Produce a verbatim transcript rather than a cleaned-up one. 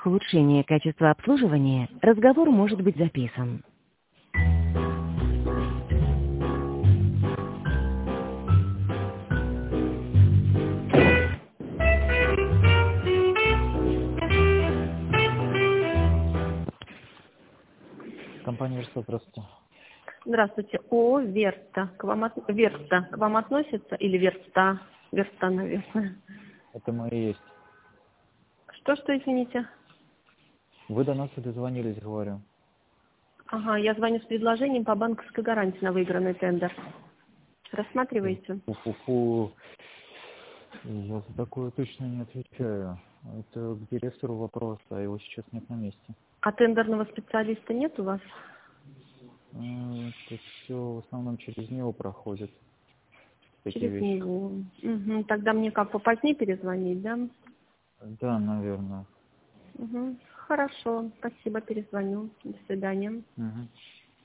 Улучшение качества обслуживания. Разговор может быть записан. Компания Верста, здравствуйте. Здравствуйте. О, Верста. К вам, от... Верста. К вам относится? Или Верста? Верста, наверное. Это мы и есть. Что, что, извините? Вы до нас и дозвонились, говорю. Ага, я звоню с предложением по банковской гарантии на выигранный тендер. Рассматриваете? Фу-фу-фу. Я за такое точно не отвечаю. Это к директору вопрос, а его сейчас нет на месте. А тендерного специалиста нет у вас? Это все в основном через него проходит. Такие Через вещи. него. Угу. Тогда мне как попозднее перезвонить, да? Да, наверное. Угу. Хорошо. Спасибо, перезвоню. До свидания. Угу.